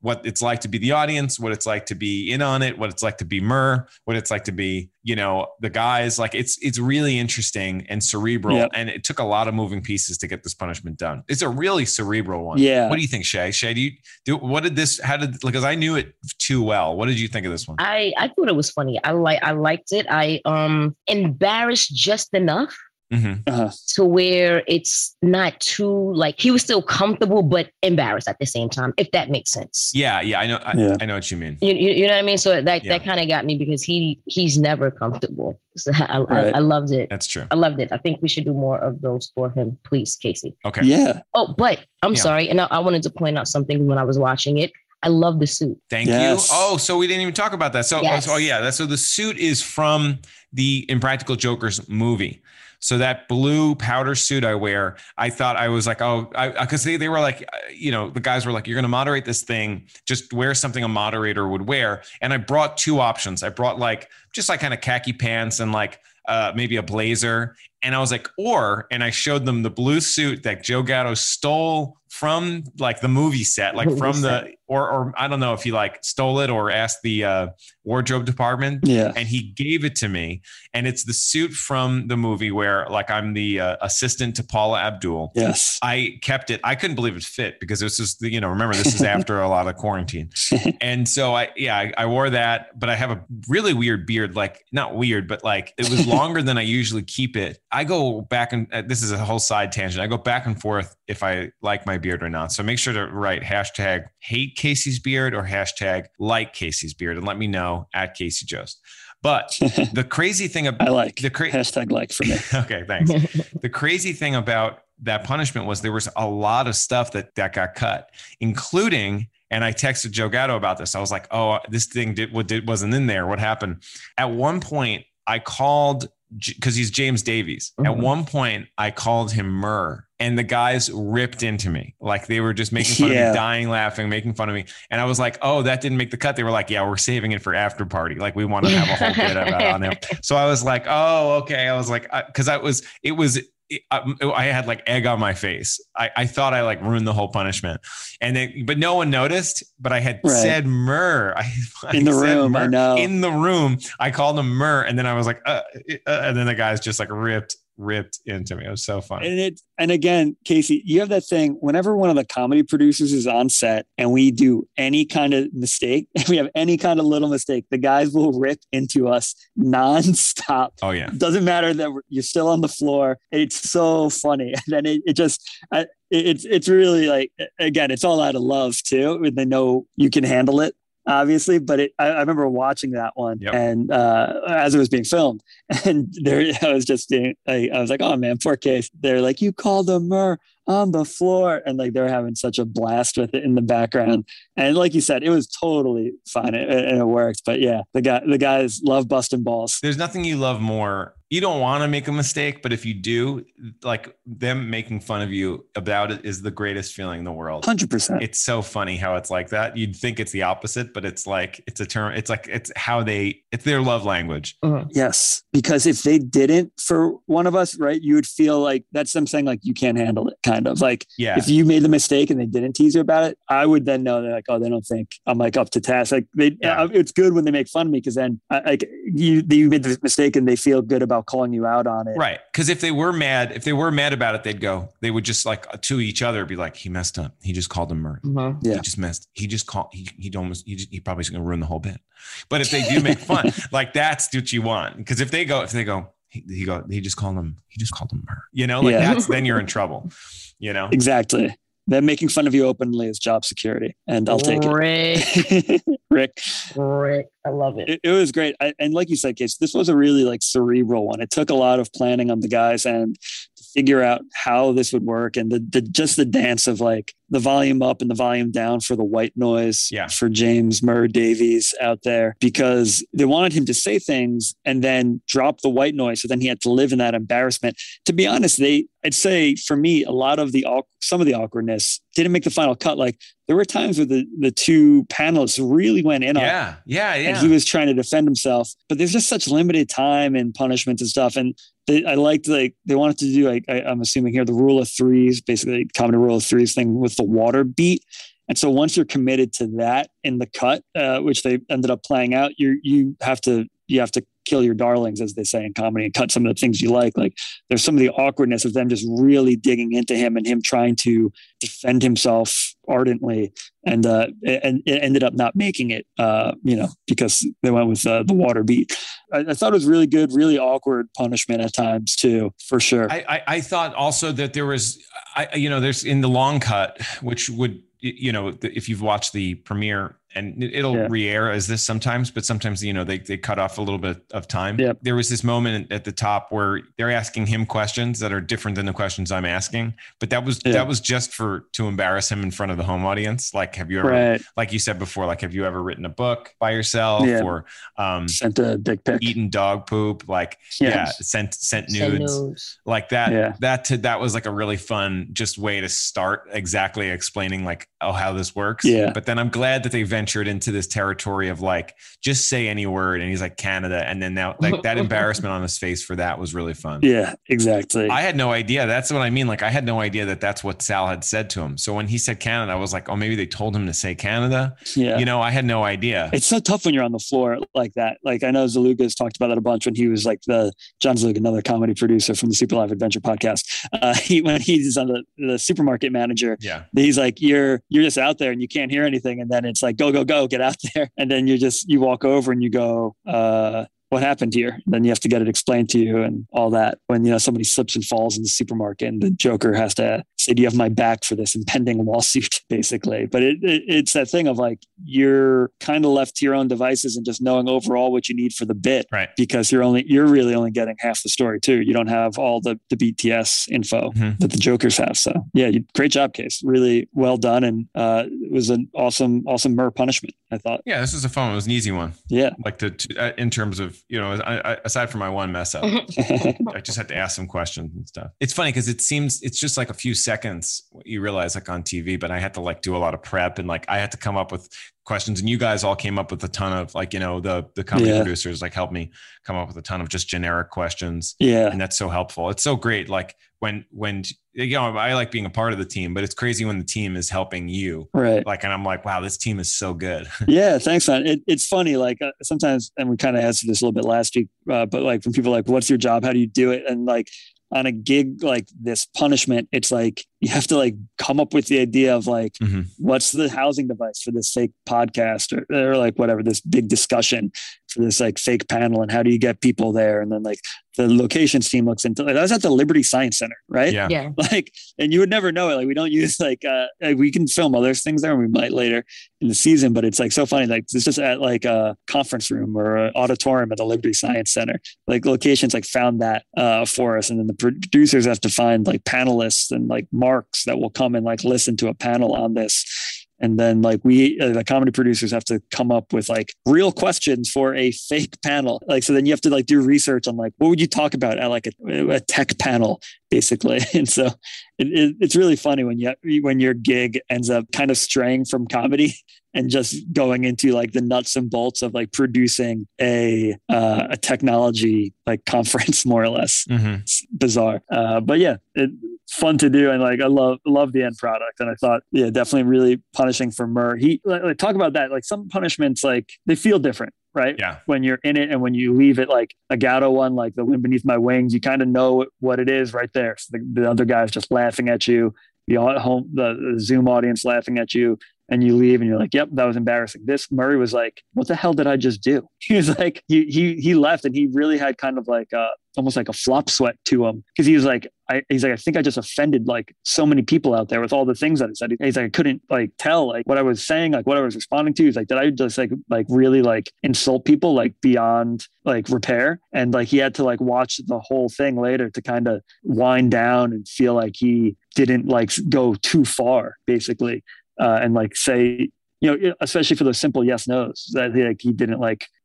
what it's like to be the audience, what it's like to be in on it, what it's like to be Murr, what it's like to be, you know, the guys. Like it's it's really interesting and cerebral. Yep. And it took a lot of moving pieces to get this punishment done. It's a really cerebral one. Yeah. What do you think, Shay? Shay, do you do what did this? How did because I knew it too well. What did you think of this one? I I thought it was funny. I like I liked it. I um embarrassed just enough. Mm-hmm. Uh-huh. To where it's not too like he was still comfortable but embarrassed at the same time, if that makes sense. Yeah, yeah, I know, I, yeah. I know what you mean. You, you, you know what I mean? So that Yeah. that kind of got me because he he's never comfortable. So I, Right. I, I loved it. That's true. I loved it. I think we should do more of those for him, please, Casey. Okay. Yeah. Oh, but I'm Yeah. sorry, and I, I wanted to point out something when I was watching it. I love the suit. Thank Yes. you. Oh, so we didn't even talk about that. So, Yes. oh yeah, that's so the suit is from the Impractical Jokers movie. So that blue powder suit I wear, I thought I was like, oh, because they, they were like, uh, you know, the guys were like, you're going to moderate this thing. Just wear something a moderator would wear. And I brought two options. I brought like, just like kind of khaki pants and like uh, maybe a blazer. And I was like, or, and I showed them the blue suit that Joe Gatto stole from like the movie set, like from the, or, or I don't know if he like stole it or asked the uh, wardrobe department. Yeah. And he gave it to me. And it's the suit from the movie where like I'm the uh, assistant to Paula Abdul. Yes. I kept it. I couldn't believe it fit because this is, you know, remember this is after a lot of quarantine. And so I, yeah, I, I wore that, but I have a really weird beard, like not weird, but like it was longer than I usually keep it. I go back and uh, this is a whole side tangent. I go back and forth if I like my beard or not. So make sure to write hashtag hate Casey's beard or hashtag like Casey's beard and let me know at Casey Jost. But the crazy thing about I like the cra- hashtag like for me. Okay, thanks. The crazy thing about that punishment was there was a lot of stuff that that got cut, including, and I texted Joe Gatto about this. I was like, oh, this thing did what did wasn't in there. What happened? At one point, I called because he's James Davies. Mm-hmm. At one point, I called him Murr. And the guys ripped into me. Like they were just making fun yeah. of me, dying laughing, making fun of me. And I was like, oh, that didn't make the cut. They were like, yeah, we're saving it for after party. Like we want to have a whole bit about on him. So I was like, oh, okay. I was like, because I, I was, it was, it, I, I had like egg on my face. I, I thought I like ruined the whole punishment. And then, but no one noticed, but I had right. said Murr. I, I in the room, Murr. I know. In the room, I called him Murr. And then I was like, uh, uh, and then the guys just like ripped ripped into me. It was so fun. And it, and again, Casey, you have that thing whenever one of the comedy producers is on set and we do any kind of mistake, if we have any kind of little mistake, the guys will rip into us nonstop. Oh yeah. Doesn't matter that you're still on the floor. It's so funny. And then it, it just, I, it's, it's really like, again, it's all out of love too. When they know you can handle it. Obviously, but it, I, I remember watching that one yep. and uh, as it was being filmed, and there I was just, I, I was like, oh man, poor Case. They're like, you called him Murr on the floor, and like they're having such a blast with it in the background. And like you said, it was totally fine and it, it worked. But yeah, the guy, the guys love busting balls. There's nothing you love more. You don't want to make a mistake, but if you do, like them making fun of you about it is the greatest feeling in the world. one hundred percent. It's so funny how it's like that. You'd think it's the opposite, but it's like, it's a term. It's like, it's how they, it's their love language. Uh-huh. Yes. Because if they didn't for one of us, right, you would feel like that's them saying like, you can't handle it kind of like, yeah. If you made the mistake and they didn't tease you about it, I would then know they're like, oh, they don't think I'm like up to task. Like they, yeah. It's good when they make fun of me. Cause then I, like you, you made the mistake and they feel good about calling you out on it. Right. Because if they were mad, if they were mad about it, they'd go, they would just like to each other be like, he messed up. He just called him Murr. Mm-hmm. Yeah. He just messed. He just called. He he almost. He, just, he probably going to ruin the whole bit. But if they do make fun, like that's what you want. Because if they go, if they go, he, he go, he just called him. He just called him Murr. You know, like yeah. that's then you're in trouble. You know. Exactly. Them making fun of you openly is job security, and I'll take Rick. it. Rick, Rick, I love it. It, it was great, I, and like you said, Case, this was a really like cerebral one. It took a lot of planning on the guys' end to figure out how this would work, and the, the just the dance of like the volume up and the volume down for the white noise yeah. for James Murr Davies out there, because they wanted him to say things and then drop the white noise, so then he had to live in that embarrassment. To be honest, they. I'd say for me, a lot of the, some of the awkwardness didn't make the final cut. Like there were times where the, the two panelists really went in on yeah, it. Yeah, yeah, And he was trying to defend himself, but there's just such limited time and punishments and stuff. And they, I liked, like, they wanted to do, like, I, I'm assuming here, the rule of threes, basically comedy rule of threes thing with the water beat. And so once you're committed to that in the cut, uh, which they ended up playing out, you you have to you have to kill your darlings, as they say in comedy, and cut some of the things you like. Like there's some of the awkwardness of them just really digging into him and him trying to defend himself ardently. And, uh, and it ended up not making it, uh, you know, because they went with uh, the water beat. I, I thought it was really good, really awkward punishment at times too, for sure. I, I, I thought also that there was, I, you know, there's in the long cut, which would, you know, if you've watched the premiere, and it'll yeah. re-air as this sometimes, but sometimes, you know, they, they cut off a little bit of time. Yep. There was this moment at the top where they're asking him questions that are different than the questions I'm asking, but that was, yeah. that was just for, to embarrass him in front of the home audience. Like, have you ever, right. like you said before, like, have you ever written a book by yourself yeah. or, um, sent a dick pic, eaten dog poop? Like, yes. yeah, sent, sent nudes, sent nudes. Like that, yeah. that, to, that was like a really fun, just way to start exactly explaining like, oh, how this works. Yeah. But then I'm glad that they ventured into this territory of like, just say any word. And he's like, Canada. And then now like that embarrassment on his face for that was really fun. Yeah, exactly. I had no idea. That's what I mean. Like I had no idea that that's what Sal had said to him. So when he said Canada, I was like, oh, maybe they told him to say Canada. Yeah. You know, I had no idea. It's so tough when you're on the floor like that. Like I know Zaluga's talked about that a bunch when he was like the John Zaluga, another comedy producer from the Super Live Adventure podcast. Uh, he, when he's on the, the supermarket manager, yeah, he's like, you're, you're just out there and you can't hear anything. And then it's like, go, go, go, get out there. And then you just, you walk over and you go, uh, what happened here? Then you have to get it explained to you and all that. When, you know, somebody slips and falls in the supermarket and the Joker has to say, do you have my back for this impending lawsuit, basically? But it, it, it's that thing of like, you're kind of left to your own devices and just knowing overall what you need for the bit, right? Because you're only, you're really only getting half the story too. You don't have all the, the B T S info mm-hmm. that the Jokers have. So yeah, you, great job, Case. Really well done. And uh, it was an awesome, awesome Murr punishment, I thought. Yeah, this was a fun one. It was an easy one. Yeah. Like to, to uh, in terms of, you know, I, I, aside from my one mess up, I just had to ask some questions and stuff. It's funny because it seems it's just like a few seconds you realize like on T V, but I had to like do a lot of prep and like I had to come up with questions, and you guys all came up with a ton of like, you know, the the comedy yeah. producers like helped me come up with a ton of just generic questions. Yeah. And that's so helpful. It's so great. Like when, when, you know, I like being a part of the team, but it's crazy when the team is helping you. Right. Like, and I'm like, wow, this team is so good. Yeah. Thanks, man. It, it's funny. Like uh, sometimes, and we kind of answered this a little bit last week, uh, but like when people are like, what's your job? How do you do it? And like, on a gig like this punishment, it's like you have to like come up with the idea of like, mm-hmm. what's the housing device for this fake podcast or, or like whatever, this big discussion for this like fake panel, and how do you get people there? And then like the locations team looks into like, that was at the Liberty Science Center, right? Yeah. yeah. Like, and you would never know it. Like we don't use like, uh, like we can film other things there and we might later in the season, but it's like so funny. Like it's just at like a conference room or an auditorium at the Liberty Science Center. Like locations like found that uh, for us. And then the producers have to find like panelists and like marks that will come and like listen to a panel on this. And then like we, uh, the comedy producers have to come up with like real questions for a fake panel. Like, so then you have to like do research on like, what would you talk about at like a, a tech panel, basically. And so it, it, it's really funny when you, when your gig ends up kind of straying from comedy and just going into like the nuts and bolts of like producing a, uh, a technology like conference, more or less. Mm-hmm. It's bizarre. Uh, but yeah, it, fun to do, and like I love love the end product. And I thought, yeah, definitely really punishing for Murr. He like, like talk about that. Like some punishments, like they feel different, right? Yeah. When you're in it and when you leave it, like a Gatto one, like the wind beneath my wings, you kind of know what it is right there. So the, the other guy's just laughing at you, the home, the, the Zoom audience laughing at you. And you leave and you're like, yep, that was embarrassing. This Murray was like, what the hell did I just do? He was like, he he he left and he really had kind of like uh almost like a flop sweat to him. Cause he was like, I, he's like, I think I just offended like so many people out there with all the things that I said. He's like, I couldn't like tell like what I was saying, like what I was responding to. He's like, did I just like, like really like insult people like beyond like repair? And like, he had to like watch the whole thing later to kind of wind down and feel like he didn't like go too far, basically. Uh, and like say, you know, especially for those simple yes nos, that like he didn't like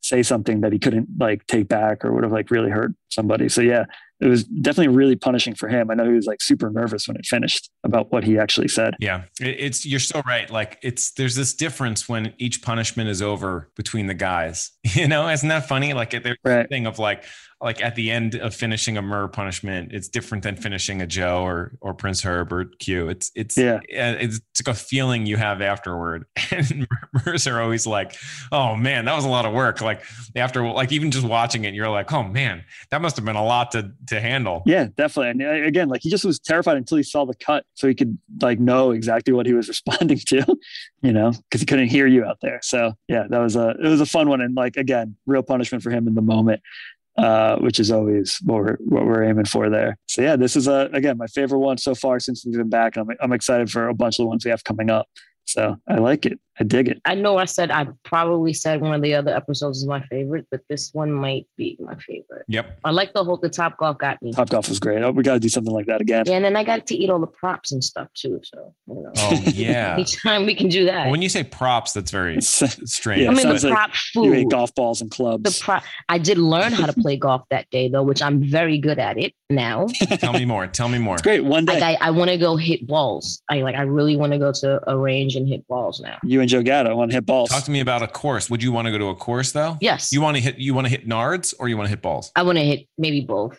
say something that he couldn't like take back or would have like really hurt somebody. So yeah, it was definitely really punishing for him. I know he was like super nervous when it finished about what he actually said. Yeah, it, it's you're so right. Like it's there's this difference when each punishment is over between the guys. You know, isn't that funny? Like there's right. a thing of like like at the end of finishing a Murr punishment, it's different than finishing a Joe or or Prince Herb or Q. It's it's yeah, it's, it's like a feeling you have afterward. And Murrs are always like, oh man, that was a lot of work. Like after like even just watching it, you're like, oh man, that must have been a lot to to handle. Yeah, definitely. And again, like he just was terrified until he saw the cut, so he could like know exactly what he was responding to, you know, because he couldn't hear you out there. So yeah, that was a it was a fun one, and like again, real punishment for him in the moment, uh, which is always what we're what we're aiming for there. So yeah, this is a again my favorite one so far since we've been back. I'm I'm excited for a bunch of the ones we have coming up. So I like it. I dig it. I know I said, I probably said one of the other episodes is my favorite, but this one might be my favorite. Yep. I like the whole, the Top Golf got me. Top Golf was great. Oh, we got to do something like that again. Yeah, and then I got to eat all the props and stuff too. So, you know. Oh, yeah. Anytime we can do that. Well, when you say props, that's very strange. Yeah, I mean, the like prop food. You ate golf balls and clubs. The prop. I did learn how to play golf that day, though, which I'm very good at it now. Tell me more. Tell me more. It's great. One day. Like I, I want to go hit balls. I like. I really want to go to a range and hit balls now. You and Joe Gatto want to hit balls. Talk to me about a course. Would you want to go to a course though? Yes. You want to hit, you want to hit nards or you want to hit balls? I want to hit maybe both.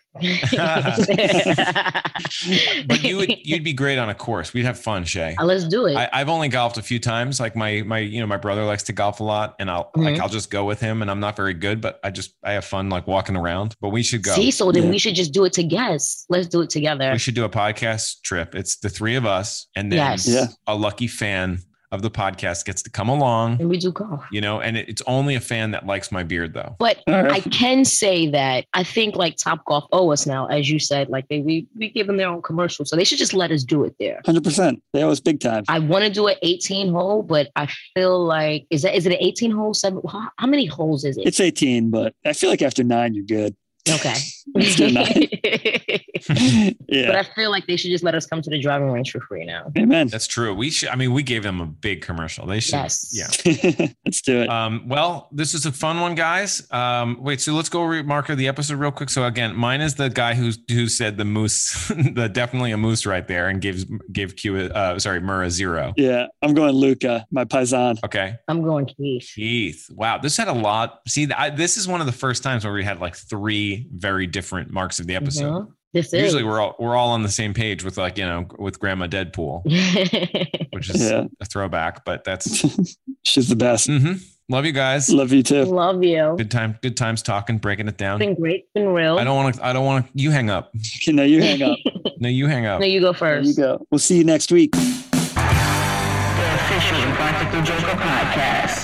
But you would, you'd be great on a course. We'd have fun, Shay. Uh, let's do it. I, I've only golfed a few times. Like my, my, you know, my brother likes to golf a lot and I'll Mhm. like, I'll just go with him and I'm not very good, but I just, I have fun like walking around, but we should go. See, so then Yeah. we should just do it together. Let's do it together. We should do a podcast trip. It's the three of us and then Yes. Yeah. a lucky fan of the podcast gets to come along, And we do golf. you know, and it, it's only a fan that likes my beard though. But All right. I can say that I think like Top Golf owe us now, as you said, like they we, we give them their own commercial. So they should just let us do it there. one hundred percent. They owe us big time. I want to do an eighteen hole, but I feel like is that is it an eighteen hole? Seven? How, how many holes is it? It's eighteen, but I feel like after nine, you're good. Okay. Let's do nine. Yeah. But I feel like they should just let us come to the driving range for free now. Amen. That's true. We should, I mean, we gave them a big commercial. They should. Yes. Yeah. Let's do it. Um, well, this is a fun one, guys. Um, wait, so let's go re- marker the episode real quick. So again, mine is the guy who who said the moose, the definitely a moose right there, and gives gave Q, a, uh, sorry, Murr a zero. Yeah. I'm going Luca, my paisan. Okay, I'm going Keith. Keith. Wow, this had a lot. See, I, this is one of the first times where we had like three very different marks of the episode. Mhm. This is Usually we're all we're all on the same page with like you know with Grandma Deadpool, which is Yeah. a throwback, but that's She's the best. hmm love you guys. Love you too. Love you. Good time, good times talking, breaking it It's down. been great. It's been real. I don't want to. I don't want to. You hang up. No, you hang up. No, you hang up. No, you go There you first. go. We'll see you next week. The Official Impractical Joker Podcast.